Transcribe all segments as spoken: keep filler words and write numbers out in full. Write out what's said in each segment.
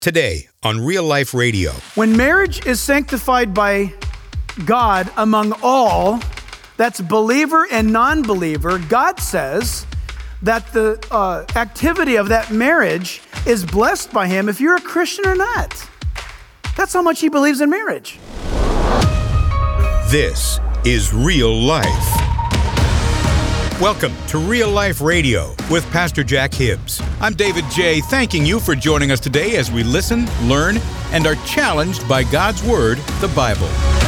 Today on Real Life Radio. When marriage is sanctified by God among all, that's believer and non-believer, God says that the uh, activity of that marriage is blessed by Him if you're a Christian or not. That's how much He believes in marriage. This is Real Life. Welcome to Real Life Radio with Pastor Jack Hibbs. I'm David J., thanking you for joining us today as we listen, learn, and are challenged by God's Word, the Bible.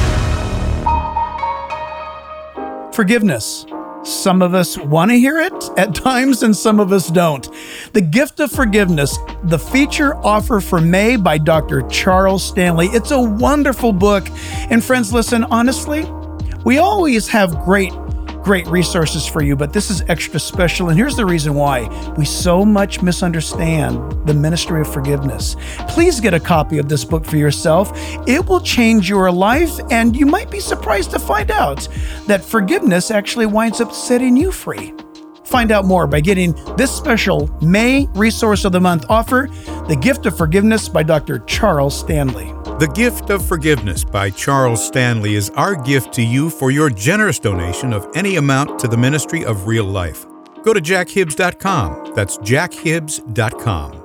Forgiveness. Some of us want to hear it at times, and some of us don't. The Gift of Forgiveness, the feature offer for May by Doctor Charles Stanley. It's a wonderful book. And friends, listen, honestly, we always have great Great resources for you, but this is extra special, and here's the reason why. We so much misunderstand the ministry of forgiveness. Please get a copy of this book for yourself. It will change your life, and you might be surprised to find out that forgiveness actually winds up setting you free. Find out more by getting this special May Resource of the Month offer, The Gift of Forgiveness by Doctor Charles Stanley. The Gift of Forgiveness by Charles Stanley is our gift to you for your generous donation of any amount to the ministry of Real Life. Go to jack hibbs dot com. That's jack hibbs dot com.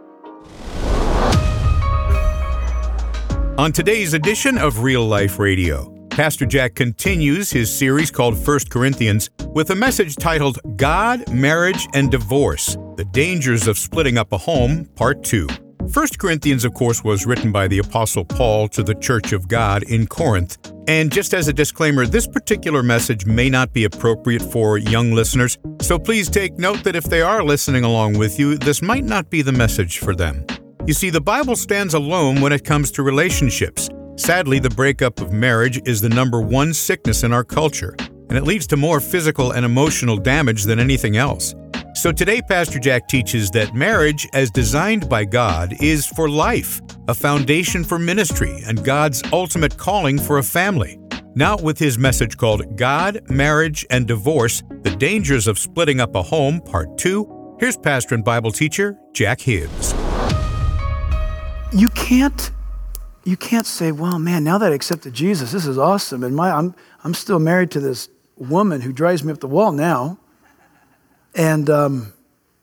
On today's edition of Real Life Radio, Pastor Jack continues his series called First Corinthians with a message titled God, Marriage, and Divorce, The Dangers of Splitting Up a Home, Part two. First Corinthians, of course, was written by the Apostle Paul to the Church of God in Corinth. And just as a disclaimer, this particular message may not be appropriate for young listeners, so please take note that if they are listening along with you, this might not be the message for them. You see, the Bible stands alone when it comes to relationships. Sadly, the breakup of marriage is the number one sickness in our culture, and it leads to more physical and emotional damage than anything else. So today, Pastor Jack teaches that marriage, as designed by God, is for life, a foundation for ministry, and God's ultimate calling for a family. Now with his message called God, Marriage, and Divorce, The Dangers of Splitting Up a Home, Part two, here's pastor and Bible teacher, Jack Hibbs. You can't, you can't say, well, man, now that I accepted Jesus, this is awesome, and my, I'm, I'm still married to this woman who drives me up the wall now. And um,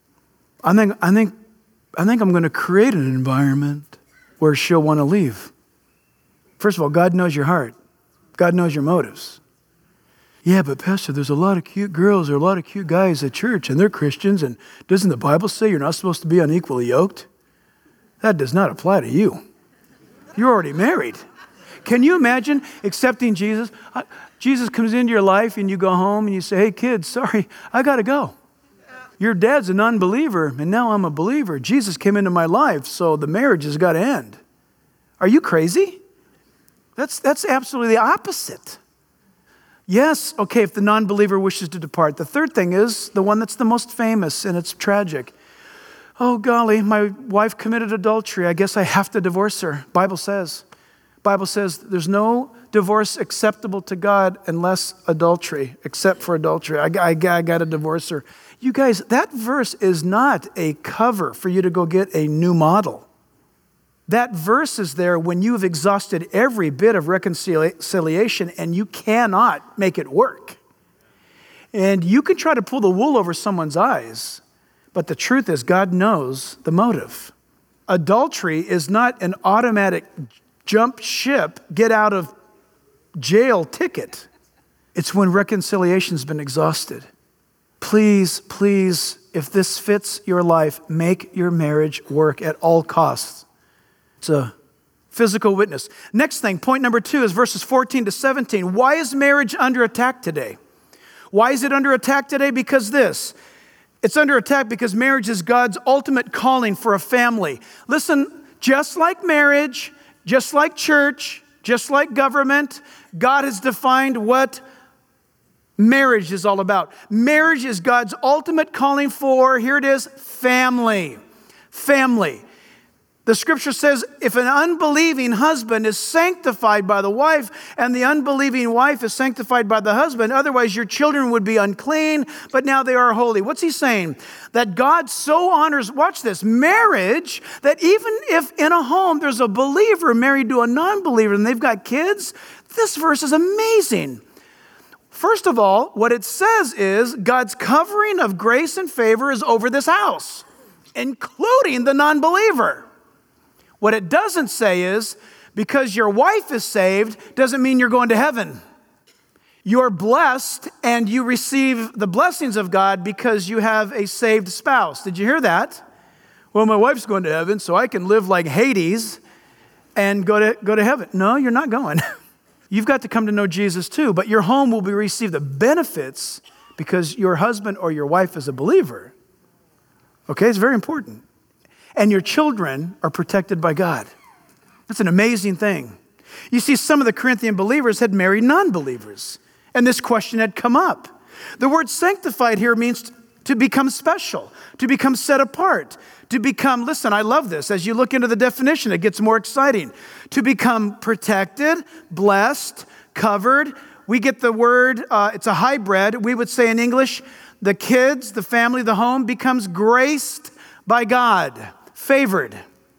I think I think I think I'm going to create an environment where she'll want to leave. First of all, God knows your heart. God knows your motives. Yeah, but Pastor, there's a lot of cute girls, there are a lot of cute guys at church, and they're Christians. And doesn't the Bible say you're not supposed to be unequally yoked? That does not apply to you. You're already married. Can you imagine accepting Jesus? Jesus comes into your life, and you go home, and you say, "Hey, kids, sorry, I got to go. Your dad's an unbeliever, and now I'm a believer. Jesus came into my life, so the marriage has got to end." Are you crazy? That's, that's absolutely the opposite. Yes, okay, if the non-believer wishes to depart. The third thing is the one that's the most famous, and it's tragic. Oh, golly, my wife committed adultery. I guess I have to divorce her. Bible says. Bible says there's no divorce acceptable to God unless adultery, except for adultery. I, I, I got to divorce her. You guys, that verse is not a cover for you to go get a new model. That verse is there when you've exhausted every bit of reconciliation and you cannot make it work. And you can try to pull the wool over someone's eyes, but the truth is God knows the motive. Adultery is not an automatic jump ship, get out of jail ticket. It's when reconciliation's been exhausted. Please, please, if this fits your life, make your marriage work at all costs. It's a physical witness. Next thing, point number two is verses fourteen to seventeen. Why is marriage under attack today? Why is it under attack today? Because this. It's under attack because marriage is God's ultimate calling for a family. Listen, just like marriage, just like church, just like government, God has defined what marriage is all about. Marriage is God's ultimate calling for, here it is, family. Family. The scripture says if an unbelieving husband is sanctified by the wife and the unbelieving wife is sanctified by the husband, otherwise your children would be unclean, but now they are holy. What's he saying? That God so honors, watch this, marriage, that even if in a home there's a believer married to a non-believer and they've got kids, this verse is amazing. First of all, what it says is God's covering of grace and favor is over this house, including the non-believer. What it doesn't say is, because your wife is saved, doesn't mean you're going to heaven. You're blessed and you receive the blessings of God because you have a saved spouse. Did you hear that? Well, my wife's going to heaven, so I can live like Hades and go to, go to heaven. No, you're not going. You've got to come to know Jesus too, but your home will be receive the benefits because your husband or your wife is a believer. Okay, it's very important. And your children are protected by God. That's an amazing thing. You see, some of the Corinthian believers had married non-believers, and this question had come up. The word sanctified here means to become special, to become set apart, to become, listen, I love this. As you look into the definition, it gets more exciting. To become protected, blessed, covered. We get the word, uh, it's a hybrid. We would say in English, the kids, the family, the home becomes graced by God. Favored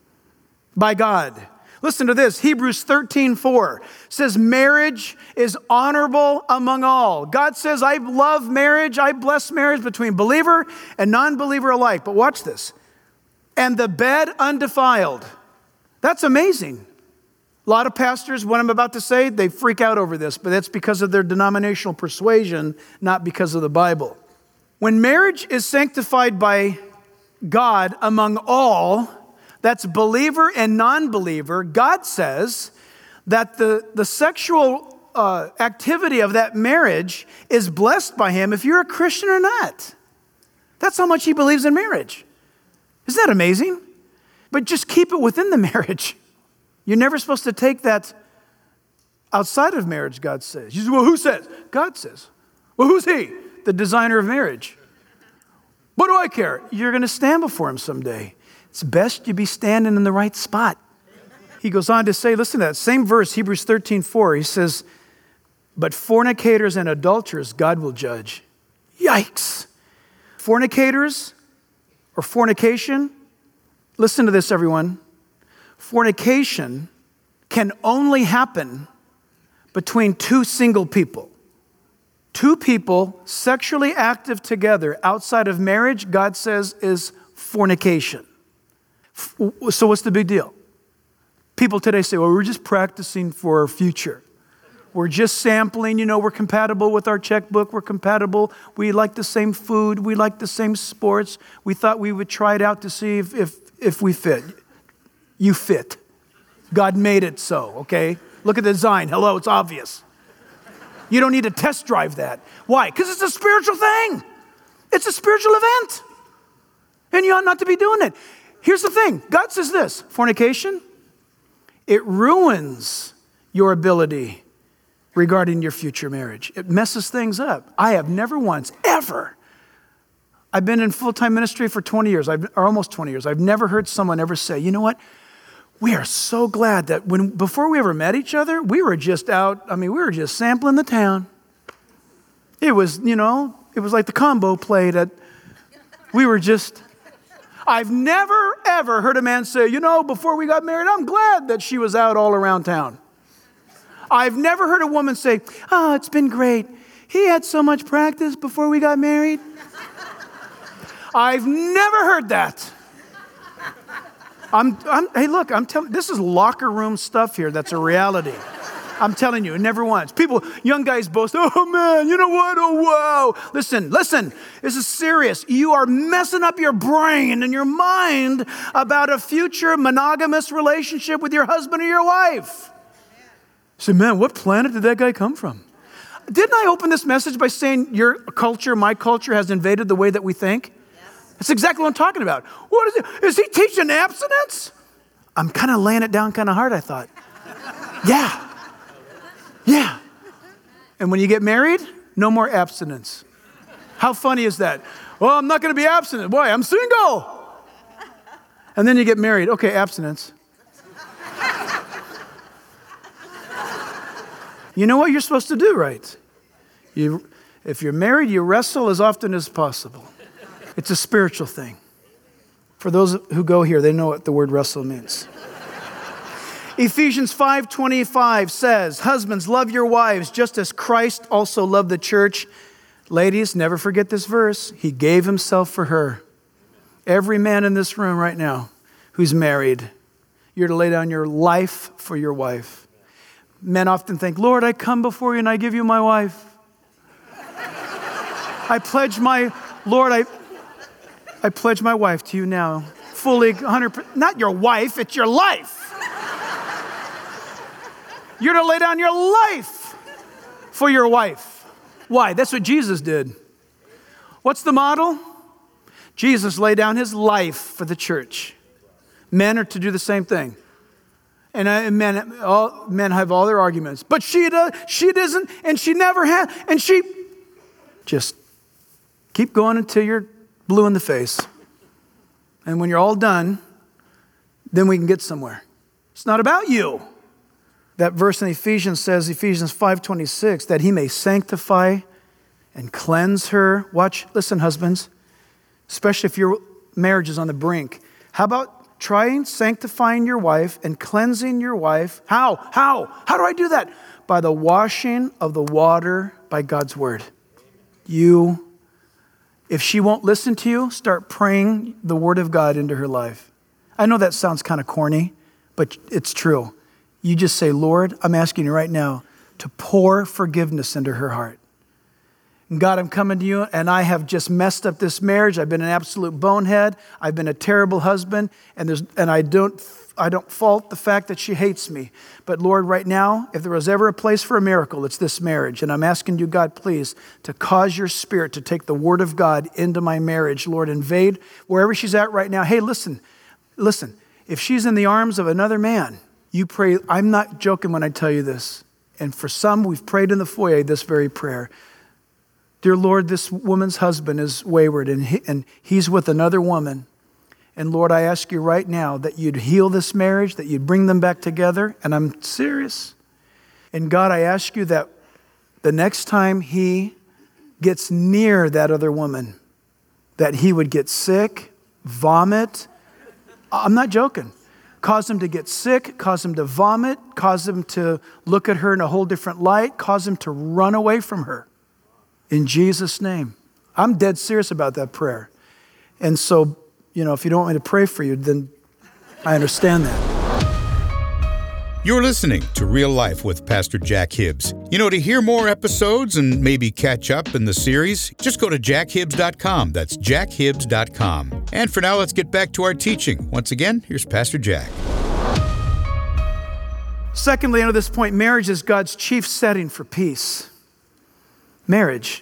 by God. Listen to this. Hebrews thirteen four says marriage is honorable among all. God says, I love marriage. I bless marriage between believer and non-believer alike. But watch this. And the bed undefiled. That's amazing. A lot of pastors, what I'm about to say, they freak out over this, but that's because of their denominational persuasion, not because of the Bible. When marriage is sanctified by God among all, that's believer and non-believer, God says that the, the sexual uh, activity of that marriage is blessed by him if you're a Christian or not. That's how much he believes in marriage. Isn't that amazing? But just keep it within the marriage. You're never supposed to take that outside of marriage, God says. You say, well, who says? God says. Well, who's he? The designer of marriage. What do I care? You're going to stand before him someday. It's best you be standing in the right spot. He goes on to say, listen to that same verse, Hebrews thirteen four. He says, but fornicators and adulterers God will judge. Yikes. Fornicators or fornication, listen to this, everyone. Fornication can only happen between two single people. Two people sexually active together outside of marriage, God says, is fornication. So what's the big deal? People today say, well, we're just practicing for our future. We're just sampling, you know, we're compatible with our checkbook. We're compatible. We like the same food. We like the same sports. We thought we would try it out to see if, if, if we fit. You fit. God made it so, okay? Look at the design. Hello, it's obvious. You don't need to test drive that. Why? Because it's a spiritual thing. It's a spiritual event. And you ought not to be doing it. Here's the thing. God says this, fornication, it ruins your ability regarding your future marriage. It messes things up. I have never once, ever, I've been in full-time ministry for twenty years, I've, or almost twenty years. I've never heard someone ever say, you know what? We are so glad that when before we ever met each other, we were just out, I mean, we were just sampling the town. It was, you know, it was like the combo played at, we were just, I've never, ever heard a man say, you know, before we got married, I'm glad that she was out all around town. I've never heard a woman say, oh, it's been great. He had so much practice before we got married. I've never heard that. I'm, I'm, hey, look, I'm telling, this is locker room stuff here. That's a reality. I'm telling you, never once. People, young guys boast, oh man, you know what? Oh, wow. Listen, listen, this is serious. You are messing up your brain and your mind about a future monogamous relationship with your husband or your wife. I said, man, what planet did that guy come from? Didn't I open this message by saying your culture, my culture has invaded the way that we think? That's exactly what I'm talking about. What is it? Is he teaching abstinence? I'm kind of laying it down kind of hard, I thought. Yeah. Yeah. And when you get married, no more abstinence. How funny is that? Well, I'm not going to be abstinent. Boy, I'm single. And then you get married. Okay, abstinence. You know what you're supposed to do, right? You, if you're married, you wrestle as often as possible. It's a spiritual thing. For those who go here, they know what the word wrestle means. Ephesians five twenty-five says, husbands, love your wives just as Christ also loved the church. Ladies, never forget this verse. He gave himself for her. Every man in this room right now who's married, you're to lay down your life for your wife. Men often think, Lord, I come before you and I give you my wife. I pledge my, Lord, I, I pledge my wife to you now. Fully one hundred percent. Not your wife, it's your life. You're to lay down your life for your wife. Why? That's what Jesus did. What's the model? Jesus laid down his life for the church. Men are to do the same thing. And uh, men, all, men have all their arguments. But she does, she doesn't, and she never had, and she... Just keep going until you're blue in the face. And when you're all done, then we can get somewhere. It's not about you. That verse in Ephesians says, Ephesians five twenty-six, that he may sanctify and cleanse her. Watch, listen, husbands, especially if your marriage is on the brink. How about trying sanctifying your wife and cleansing your wife? How? How? How do I do that? By the washing of the water by God's word. You, if she won't listen to you, start praying the word of God into her life. I know that sounds kind of corny, but it's true. You just say, Lord, I'm asking you right now to pour forgiveness into her heart. And God, I'm coming to you, and I have just messed up this marriage. I've been an absolute bonehead. I've been a terrible husband, and there's and I don't I don't fault the fact that she hates me. But Lord, right now, if there was ever a place for a miracle, it's this marriage. And I'm asking you, God, please, to cause your spirit to take the word of God into my marriage. Lord, invade wherever she's at right now. Hey, listen, listen. If she's in the arms of another man, you pray. I'm not joking when I tell you this. And for some, we've prayed in the foyer this very prayer. Dear Lord, this woman's husband is wayward and, he, and he's with another woman. And Lord, I ask you right now that you'd heal this marriage, that you'd bring them back together. And I'm serious. And God, I ask you that the next time he gets near that other woman, that he would get sick, vomit. I'm not joking. Cause him to get sick, cause him to vomit, cause him to look at her in a whole different light, cause him to run away from her. In Jesus' name. I'm dead serious about that prayer. And so, you know, if you don't want me to pray for you, then I understand that. You're listening to Real Life with Pastor Jack Hibbs. You know, to hear more episodes and maybe catch up in the series, just go to jack hibbs dot com. That's jack hibbs dot com. And for now, let's get back to our teaching. Once again, here's Pastor Jack. Secondly, under this point, marriage is God's chief setting for peace. Marriage.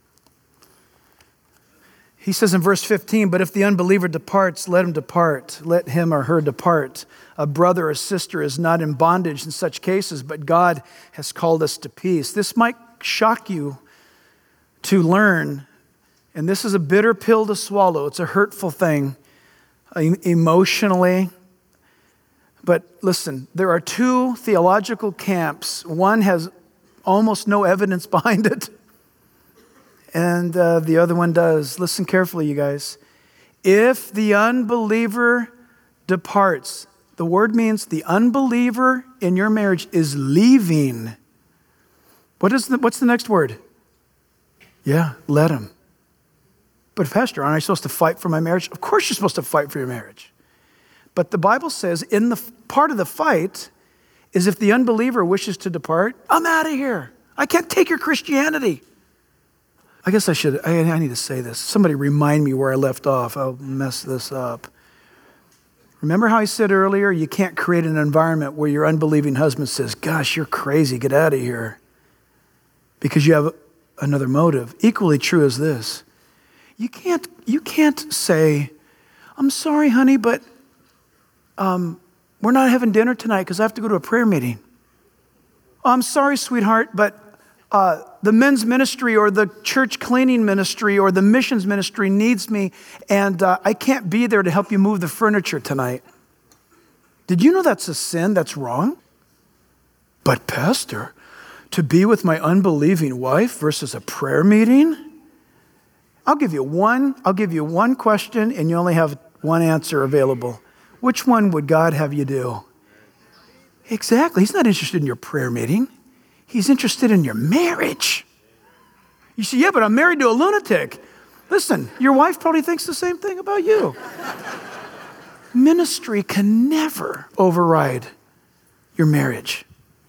He says in verse fifteen, but if the unbeliever departs, let him depart. Let him or her depart. A brother or sister is not in bondage in such cases, but God has called us to peace. This might shock you to learn, and this is a bitter pill to swallow. It's a hurtful thing emotionally. But listen, there are two theological camps. One has almost no evidence behind it. And uh, the other one does. Listen carefully, you guys. If the unbeliever departs, the word means the unbeliever in your marriage is leaving. What is the, what's the next word? Yeah, let him. But Pastor, aren't I supposed to fight for my marriage? Of course you're supposed to fight for your marriage. But the Bible says in the part of the fight is if the unbeliever wishes to depart, I'm out of here. I can't take your Christianity. I guess I should, I, I need to say this. Somebody remind me where I left off. I'll mess this up. Remember how I said earlier, you can't create an environment where your unbelieving husband says, gosh, you're crazy, get out of here. Because you have another motive. Equally true is this. You can't, you can't say, I'm sorry, honey, but um, we're not having dinner tonight because I have to go to a prayer meeting. Oh, I'm sorry, sweetheart, but uh, the men's ministry or the church cleaning ministry or the missions ministry needs me, and uh, I can't be there to help you move the furniture tonight. Did you know that's a sin? That's wrong? But Pastor, to be with my unbelieving wife versus a prayer meeting? I'll give you one, I'll give you one question and you only have one answer available. Which one would God have you do? Exactly. He's not interested in your prayer meeting. He's interested in your marriage. You say, yeah, but I'm married to a lunatic. Listen, your wife probably thinks the same thing about you. Ministry can never override your marriage.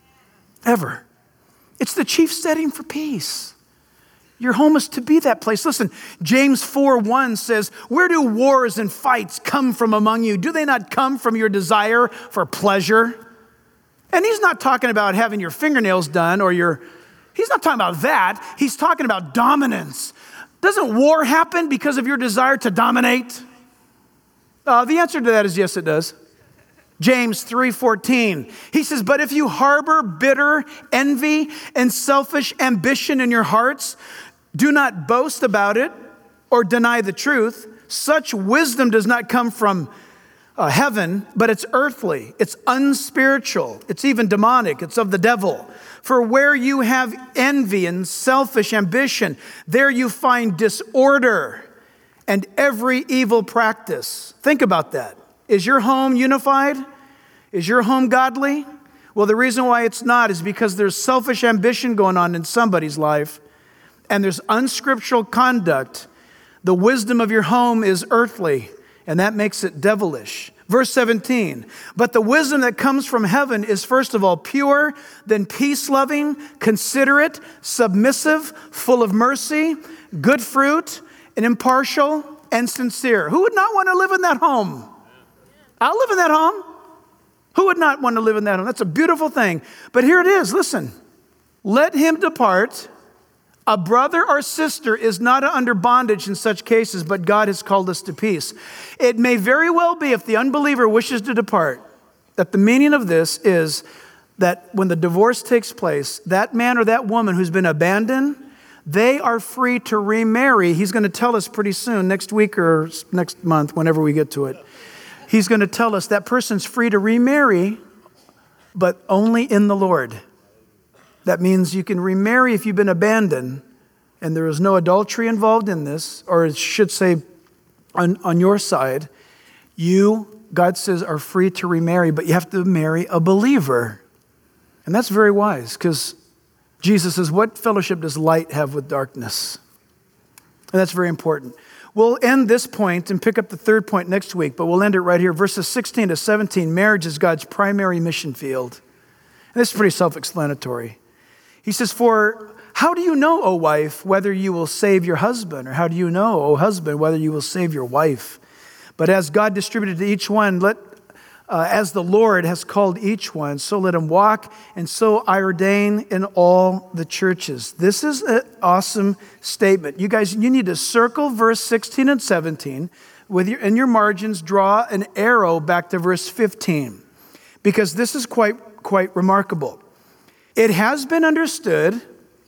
Ever. It's the chief setting for peace. Your home is to be that place. Listen, James four one says, where do wars and fights come from among you? Do they not come from your desire for pleasure? And he's not talking about having your fingernails done or your, he's not talking about that. He's talking about dominance. Doesn't war happen because of your desire to dominate? Uh, the answer to that is yes, it does. James three fourteen, he says, but if you harbor bitter envy and selfish ambition in your hearts, do not boast about it or deny the truth. Such wisdom does not come from uh, heaven, but it's earthly, it's unspiritual, it's even demonic, it's of the devil. For where you have envy and selfish ambition, there you find disorder and every evil practice. Think about that. Is your home unified? Is your home godly? Well, the reason why it's not is because there's selfish ambition going on in somebody's life, and there's unscriptural conduct. The wisdom of your home is earthly, and that makes it devilish. Verse seventeen, but the wisdom that comes from heaven is first of all pure, then peace-loving, considerate, submissive, full of mercy, good fruit, and impartial and sincere. Who would not want to live in that home? I'll live in that home. Who would not want to live in that home? That's a beautiful thing. But here it is. Listen. Let him depart. A brother or sister is not under bondage in such cases, but God has called us to peace. It may very well be, if the unbeliever wishes to depart, that the meaning of this is that when the divorce takes place, that man or that woman who's been abandoned, they are free to remarry. He's going to tell us pretty soon, next week or next month, whenever we get to it. He's going to tell us that person's free to remarry, but only in the Lord. That means you can remarry if you've been abandoned, and there is no adultery involved in this, or it should say on, on your side, you, God says, are free to remarry, but you have to marry a believer. And that's very wise, because Jesus says, what fellowship does light have with darkness? And that's very important. We'll end this point and pick up the third point next week, but we'll end it right here. Verses sixteen to seventeen, marriage is God's primary mission field. And this is pretty self-explanatory. He says, for how do you know, O wife, whether you will save your husband? Or how do you know, O husband, whether you will save your wife? But as God distributed to each one, let uh, as the Lord has called each one, so let him walk, and so I ordain in all the churches. This is an awesome statement. You guys, you need to circle verse sixteen and seventeen. With your, in your margins, draw an arrow back to verse fifteen, because this is quite, quite remarkable. It has been understood,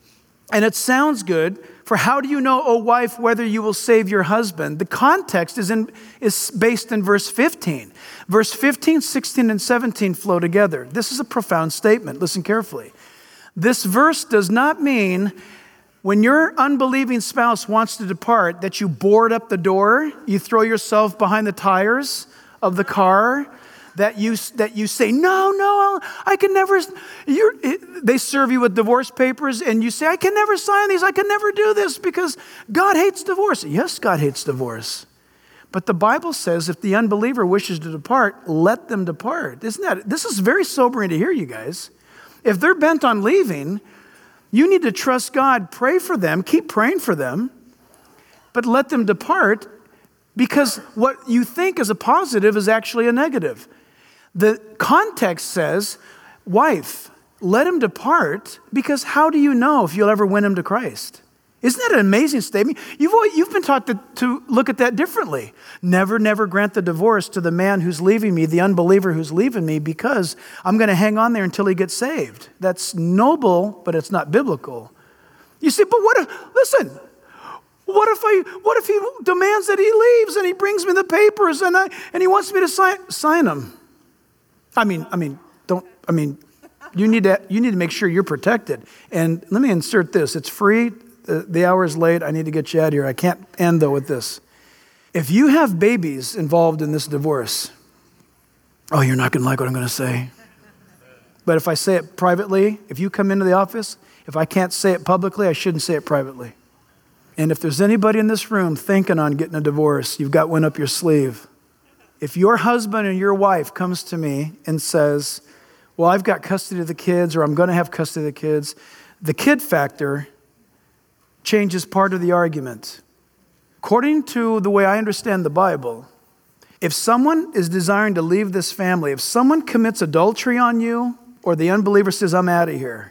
and it sounds good, for how do you know, O wife, whether you will save your husband? The context is, in, is based in verse fifteen. Verse fifteen, sixteen, and seventeen flow together. This is a profound statement. Listen carefully. This verse does not mean when your unbelieving spouse wants to depart that you board up the door, you throw yourself behind the tires of the car, that you that you say, no, no, I can never, you're, they serve you with divorce papers and you say, I can never sign these, I can never do this because God hates divorce. Yes, God hates divorce. But the Bible says if the unbeliever wishes to depart, let them depart. Isn't that, this is very sobering to hear, you guys. If they're bent on leaving, you need to trust God, pray for them, keep praying for them, but let them depart, because what you think is a positive is actually a negative. The context says, wife, let him depart, because how do you know if you'll ever win him to Christ? Isn't that an amazing statement? You've, always, you've been taught to, to look at that differently. Never, never grant the divorce to the man who's leaving me, the unbeliever who's leaving me, because I'm going to hang on there until he gets saved. That's noble, but it's not biblical. You say, but what if, listen, what if I, what if he demands that he leaves and he brings me the papers and I, and he wants me to sign, sign them? I mean, I mean, don't, I mean, you need to, you need to make sure you're protected. And let me insert this. It's free. The, the hour is late. I need to get you out of here. I can't end though with this. If you have babies involved in this divorce, oh, you're not going to like what I'm going to say. But if I say it privately, if you come into the office, if I can't say it publicly, I shouldn't say it privately. And if there's anybody in this room thinking on getting a divorce, you've got one up your sleeve. If your husband or your wife comes to me and says, well, I've got custody of the kids, or I'm going to have custody of the kids, the kid factor changes part of the argument. According to the way I understand the Bible, if someone is desiring to leave this family, if someone commits adultery on you, or the unbeliever says, I'm out of here,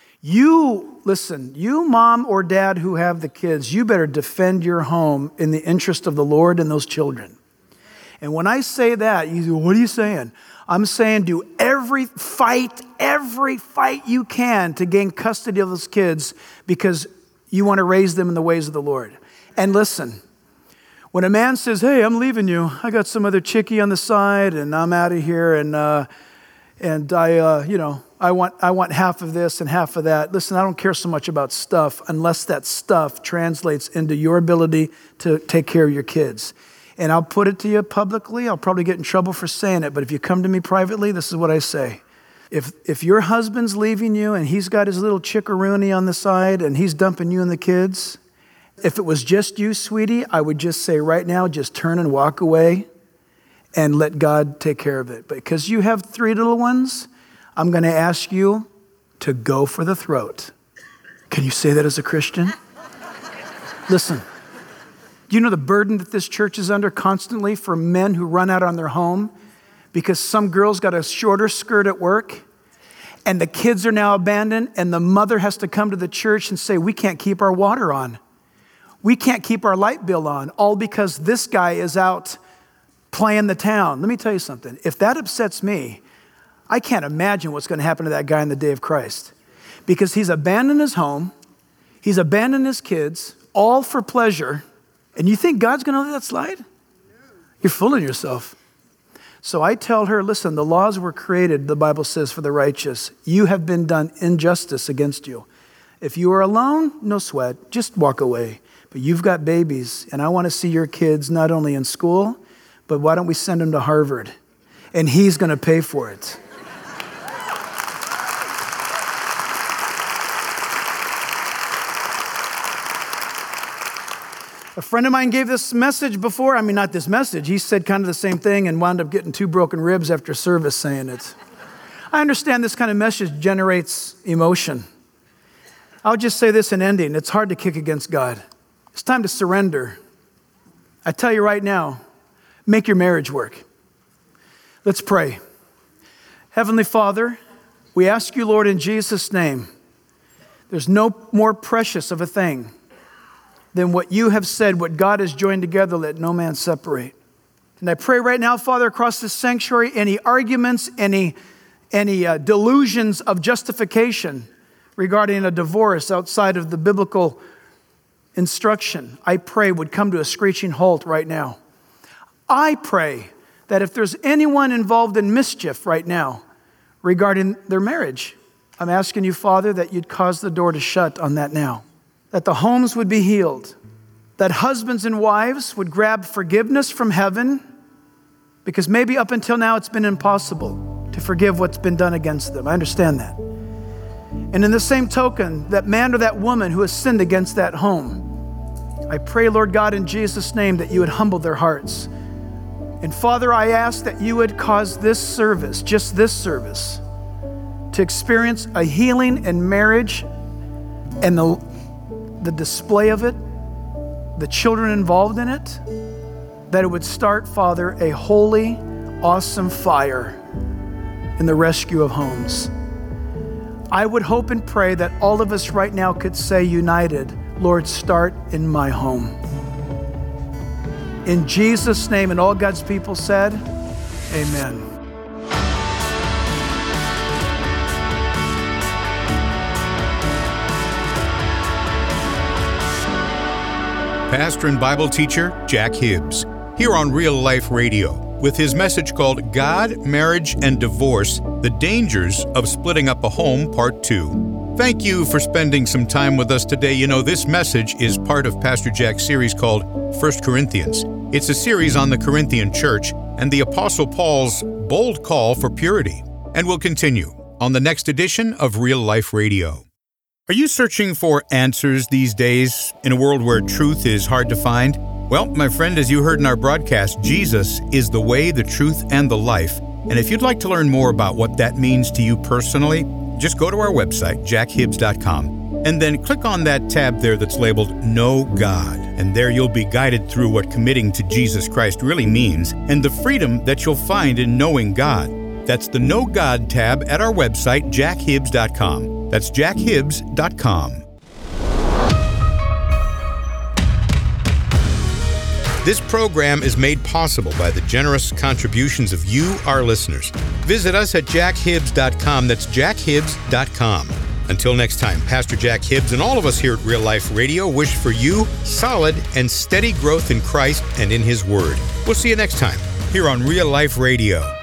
you, listen, you mom or dad who have the kids, you better defend your home in the interest of the Lord and those children. And when I say that, you go, what are you saying? I'm saying do every fight, every fight you can to gain custody of those kids because you want to raise them in the ways of the Lord. And listen, when a man says, hey, I'm leaving you, I got some other chickie on the side and I'm out of here and uh, and I, uh, you know, I want I want half of this and half of that. Listen, I don't care so much about stuff unless that stuff translates into your ability to take care of your kids. And I'll put it to you publicly. I'll probably get in trouble for saying it, but if you come to me privately, this is what I say. If if your husband's leaving you and he's got his little chickaroony on the side and he's dumping you and the kids, if it was just you, sweetie, I would just say right now, just turn and walk away and let God take care of it. But because you have three little ones, I'm going to ask you to go for the throat. Can you say that as a Christian? Listen, do you know the burden that this church is under constantly for men who run out on their home because some girl's got a shorter skirt at work and the kids are now abandoned and the mother has to come to the church and say, we can't keep our water on. We can't keep our light bill on, all because this guy is out playing the town. Let me tell you something. If that upsets me, I can't imagine what's going to happen to that guy in the day of Christ. Because he's abandoned his home, he's abandoned his kids, all for pleasure, and you think God's going to let that slide? You're fooling yourself. So I tell her, listen, the laws were created, the Bible says, for the righteous. You have been done injustice against you. If you are alone, no sweat, just walk away. But you've got babies, and I want to see your kids not only in school, but why don't we send them to Harvard? And he's going to pay for it. A friend of mine gave this message before. I mean, not this message. He said kind of the same thing and wound up getting two broken ribs after service saying it. I understand this kind of message generates emotion. I'll just say this in ending. It's hard to kick against God. It's time to surrender. I tell you right now, make your marriage work. Let's pray. Heavenly Father, we ask you, Lord, in Jesus' name, there's no more precious of a thing than what you have said, what God has joined together, let no man separate. And I pray right now, Father, across this sanctuary, any arguments, any, any uh, delusions of justification regarding a divorce outside of the biblical instruction, I pray would come to a screeching halt right now. I pray that if there's anyone involved in mischief right now regarding their marriage, I'm asking you, Father, that you'd cause the door to shut on that now. That the homes would be healed. That husbands and wives would grab forgiveness from heaven, because maybe up until now it's been impossible to forgive what's been done against them. I understand that. And in the same token, that man or that woman who has sinned against that home, I pray, Lord God, in Jesus' name, that you would humble their hearts. And Father, I ask that you would cause this service, just this service, to experience a healing in marriage and the, the display of it, the children involved in it, that it would start, Father, a holy, awesome fire in the rescue of homes. I would hope and pray that all of us right now could say united, Lord, start in my home. In Jesus' name, and all God's people said, amen. pastor and Bible teacher Jack Hibbs, here on Real Life Radio, with his message called God, Marriage, and Divorce, The Dangers of Splitting Up a Home, Part two. Thank you for spending some time with us today. You know, this message is part of Pastor Jack's series called First Corinthians. It's a series on the Corinthian church and the Apostle Paul's bold call for purity. And we'll continue on the next edition of Real Life Radio. Are you searching for answers these days in a world where truth is hard to find? Well, my friend, as you heard in our broadcast, Jesus is the way, the truth, and the life. And if you'd like to learn more about what that means to you personally, just go to our website, jack hibbs dot com, and then click on that tab there that's labeled Know God. And there you'll be guided through what committing to Jesus Christ really means and the freedom that you'll find in knowing God. That's the Know God tab at our website, jack hibbs dot com. That's jack hibbs dot com. This program is made possible by the generous contributions of you, our listeners. Visit us at jack hibbs dot com. That's jack hibbs dot com. Until next time, Pastor Jack Hibbs and all of us here at Real Life Radio wish for you solid and steady growth in Christ and in His Word. We'll see you next time here on Real Life Radio.